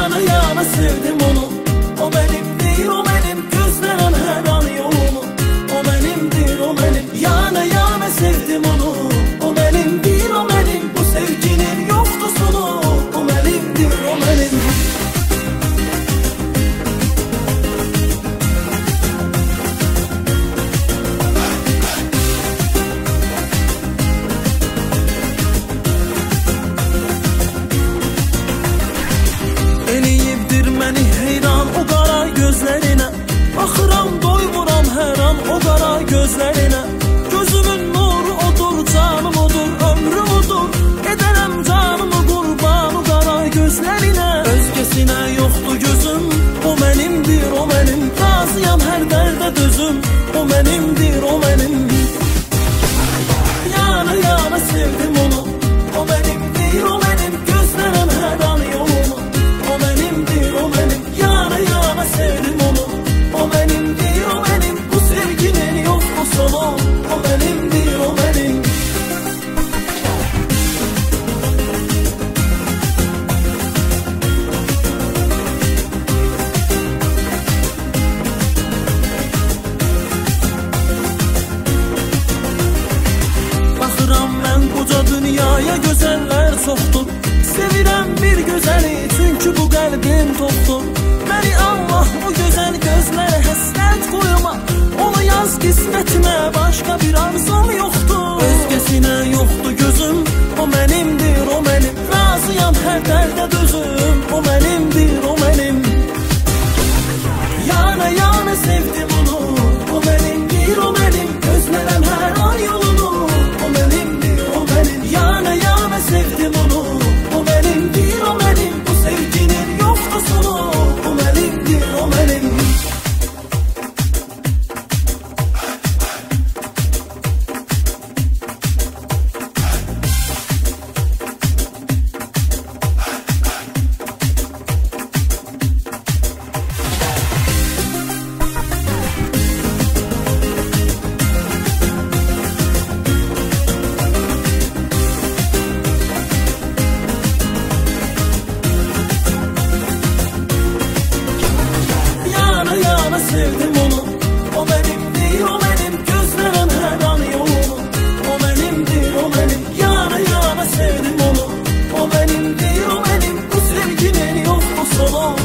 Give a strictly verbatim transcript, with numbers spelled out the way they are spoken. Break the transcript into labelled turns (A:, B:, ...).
A: Yana yana sevdim onu. O benimdir, o benim, gözlerim her an yolunu. O benimdir, o benim, yana yana sevdim onu. O benimdir, o benim, bu sevginin yoktu sonu. O benimdir, o benim. Eliyibdir məni heyran o qara gözlərinə. Baxıram doymuram hər an o qara gözlərinə. Gözümün nuru odur, canım odur, ömrüm odur. Edərəm canımı qurban o qara gözlərinə. Özgəsinə yoxdur gözüm, o mənimdir, o mənim. Razıyam hər dərdə dözüm, o mənimdir, o mənim. Yana yana sevdim onu. O benimdir, o benim, gözlerim her an yolunu. O benimdir, o benim, yana yana sevdim onu. O benimdir, o benim, bu sevginin yok mu sonu. O benimdir, o benim. Baxıram mən qoca dünyaya, gözəllər çoxdur. Sevirəm bir gözəli, çünki bu qəlbim toxdur. Məni Allah o gözəl gözlərə həsrət qoyma. Onu yaz qismətimə, başqa bir arzum yoxdur. Özgəsinə yoxdur gözüm, o mənimdir, o mənim. Razıyam hər dərdə dözüm, o mənimdir, o mənim. Yana yana sevdim onu. O mənimdir, o mənim, gözlərəm hər an yolunu. O mənimdir, o mənim, yana yana sevdim onu. O mənimdir, o mənim, bu sevginin yoxdur sonu. O mənimdir, o mənim. Yana yana sevdim onu. O benimdir, o benim, gözlerim her an yolunu. O benimdir, o benim, yana yana sevdim onu. O benimdir, o benim, bu sevginin yok mu sonu.